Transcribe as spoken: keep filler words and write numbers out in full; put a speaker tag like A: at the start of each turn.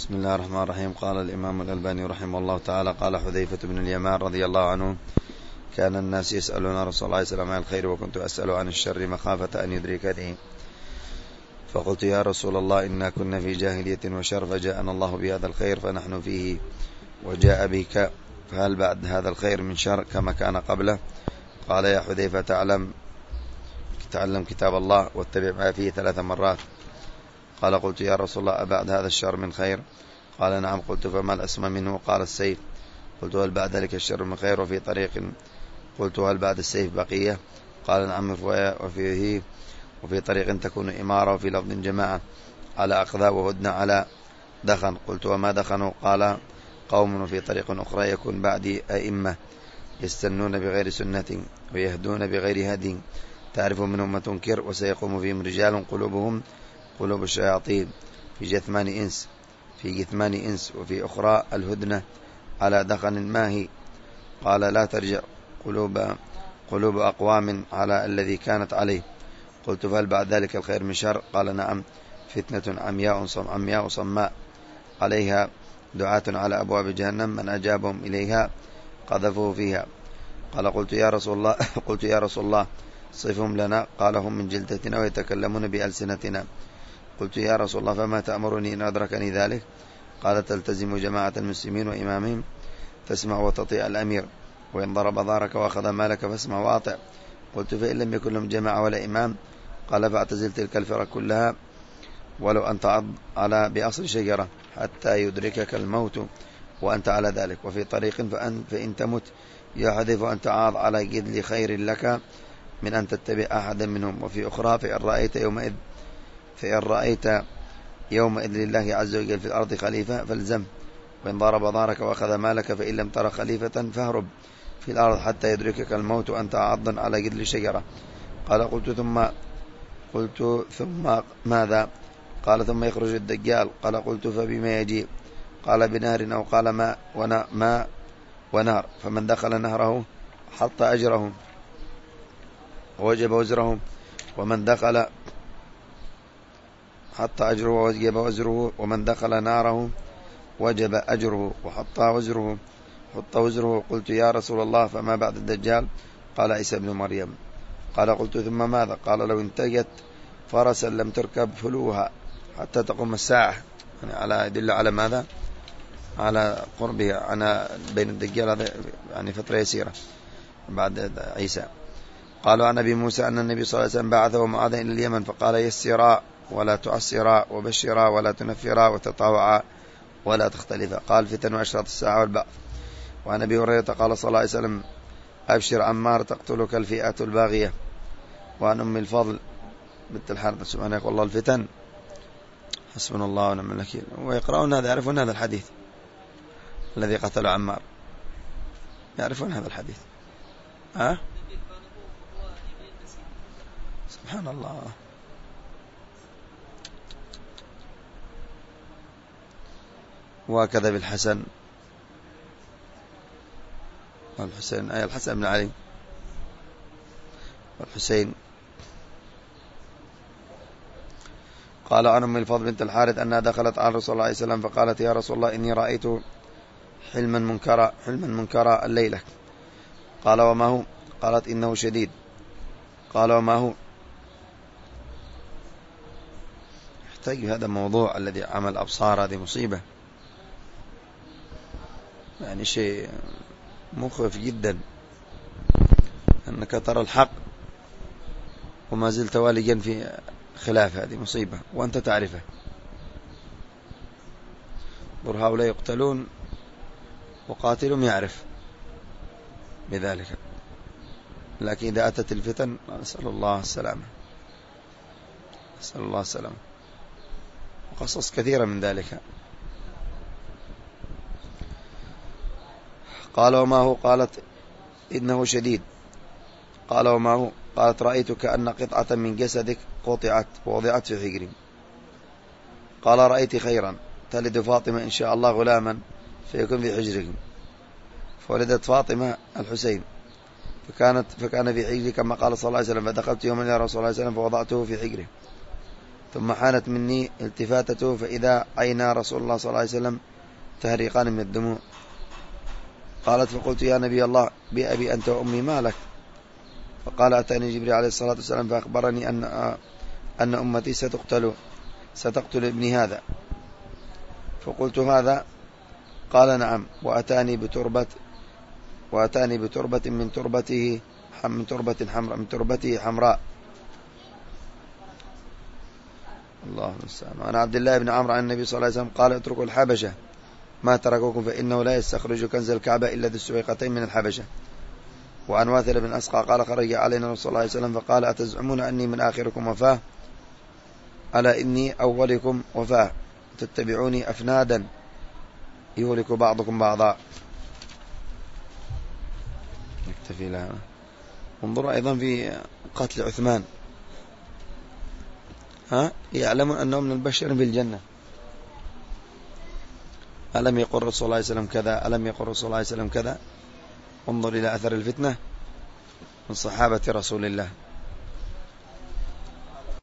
A: بسم الله الرحمن الرحيم. قال الإمام الألباني رحمه الله تعالى: قال حذيفة بن اليمان رضي الله عنه: كان الناس يسألون رسول الله صلى الله عليه وسلم عن الخير وكنت أسأل عن الشر مخافة أن يدركني، فقلت: يا رسول الله، إنا كنا في جاهلية وشر، فجاءنا الله بهذا الخير فنحن فيه وجاء بك، فهل بعد هذا الخير من شر كما كان قبله؟ قال: يا حذيفة، تعلم تعلم كتاب الله واتبع ما فيه ثلاث مرات. قال: قلت: يا رسول الله، أبعد هذا الشر من خير؟ قال: نعم. قلت: فما الأسمى منه؟ قال: السيف. قلت: هل بعد ذلك الشر من خير؟ وفي طريق؟ قلت: هل بعد السيف بقية؟ قال: نعم. وفيه وفي طريق تكون إمارة، وفي لفظ جماعة على أقذاب، وهدن على دخن. قلت: وما دخنوا؟ قال: قوم. وفي طريق أخرى يكون بعدي أئمة يستنون بغير سنة ويهدون بغير هدي، تعرف منهم ما تنكر، وسيقوم فيهم رجال قلوبهم قلوب الشياطين في جثمان إنس في جثمان إنس وفي أخرى الهدنة على دخن ماهي. قال: لا ترجع قلوب قلوب أقوام على الذي كانت عليه. قلت: فهل بعد ذلك الخير من شر؟ قال: نعم. فتنة عمياء عمياء صماء عليها دعاة على أبواب جهنم، من أجابهم إليها قذفوه فيها. قال: قلت: يا رسول الله قلت: يا رسول الله، صفهم لنا. قال: هم من جلدتنا ويتكلمون بألسنتنا. قلت: يا رسول الله، فما تأمرني إن أدركني ذلك؟ قال: تلتزم جماعة المسلمين وإمامهم، تسمع وتطيع الأمير، وإن ضرب ظهرك وأخذ مالك فاسمع واطع. قلت: فإن لم يكن لهم جماعة ولا إمام؟ قال: فاعتزل تلك الفرق كلها، ولو أن تعض على بأصل شجرة حتى يدركك الموت وأنت على ذلك. وفي طريق فأن فإن تمت يحذف أن تعاض على جدل خير لك من أن تتبع أحدا منهم. وفي أخرى: فإن رأيت يومئذ فإن رأيت يومئذ لله عز وجل في الأرض خليفة فالزم، وإن ضرب ظهرك وأخذ مالك فإن لم تر خليفة فاهرب في الأرض حتى يدركك الموت وأنت عاض على جدل شجرة. قال: قلت: ثم قلت ثم ماذا؟ قال: ثم يخرج الدجال. قال: قلت: فبما يجيء؟ قال: بنهر، أو قال: ماء ماء ونهر، فمن دخل نهره حط أجره ووجب وزره، ومن دخل حط أجره ووجب وزره، ومن دخل ناره وجب أجره وحط وزره حط وزره. قلت: يا رسول الله، فما بعد الدجال؟ قال: عيسى ابن مريم. قال: قلت: ثم ماذا؟ قال: لو انتجت فرسا لم تركب فلوها حتى تقوم الساعة. يعني على يدل على ماذا؟ على قربه أنا بين الدجال هذا يعني فترة يسيرة بعد عيسى. قالوا عن أبي موسى أن النبي صلى الله عليه وسلم بعثه ومعاذا إلى اليمن، فقال: يسرا ولا تعسرا، وبشرا ولا تنفرا، وتطاوعا ولا تختلفا. قال: فتن وأشراط الساعة والبعث. وعن أبي هريرة قال صلى الله عليه وسلم: أبشر عمار تقتلك الفئة الباغية. وعن أم الفضل بنت الحارث: سبحانك والله الفتن حسبنا الله ونعم الوكيل. ويقرؤون هذا، يعرفون هذا الحديث الذي قتل عمار، يعرفون هذا الحديث. ها؟ سبحان الله. وكذا بالحسن والحسين، أي الحسن بن علي والحسين. قال عن أم الفضل بنت الحارث أنها دخلت على رسول الله صلى الله عليه وسلم فقالت: يا رسول الله، إني رأيت حلما منكرا حلما منكرا الليلة. قال: وما هو؟ قالت: إنه شديد. قال: وما هو؟ يحتاج هذا الموضوع الذي عمل أبصار، هذه مصيبة، يعني شيء مخيف جدا أنك ترى الحق وما زلت والجا في خلاف، هذه مصيبة وأنت تعرفه. ضر هؤلاء يقتلون وقاتلهم يعرف بذلك، لكن إذا أتت الفتن نسأل الله السلامة نسأل الله السلامة. وقصص كثيرة من ذلك. قال: وما هو؟ قالت: إنه شديد. قال: وما هو؟ قالت: رأيت كأن قطعة من جسدك قطعت ووضعت في حجري. قال: رأيت خيرا، تلد فاطمة إن شاء الله غلاما فيكون في حجرك. فولدت فاطمة الحسين، فكانت فكان في حجري كما قال صلى الله عليه وسلم. فدخلت يوما إلى رسول الله صلى الله عليه وسلم فوضعته في حجره، ثم حانت مني التفاتته فإذا عينا رسول الله صلى الله عليه وسلم تهريقان من الدموع. قالت فقلت يا نبي الله بأبي أنت وأمي ما لك؟ فقال أتاني جبريل عليه الصلاة والسلام فأخبرني أن أن أمتي ستقتل ستقتل ابني هذا. فقلت هذا؟ قال نعم، وأتاني بتربة وأتاني بتربة من تربته من تربة حمراء من تربته حمراء. الله المستعان. وعن عبد الله بن عمرو عن النبي صلى الله عليه وسلم قال اتركوا الحبشة ما تركوكم فإنه لا يستخرج كنز الكعبة إلا ذو السويقتين من الحبشة. وعن واثل بن أسقى قال خرج علينا رسول الله صلى الله عليه وسلم فقال أتزعمون أني من آخركم وفاه؟ ألا إني أولكم وفاه تتبعوني أفنادا يهلك بعضكم بعضا. نكتفي لها. انظروا أيضا في قتل عثمان، ها يعلمون أنه من البشر في الجنة. ألم يقل رسول الله صلى الله عليه وسلم كذا؟ ألم يقل رسول الله صلى الله عليه وسلم كذا؟ انظر إلى أثر الفتنة من صحابة رسول الله.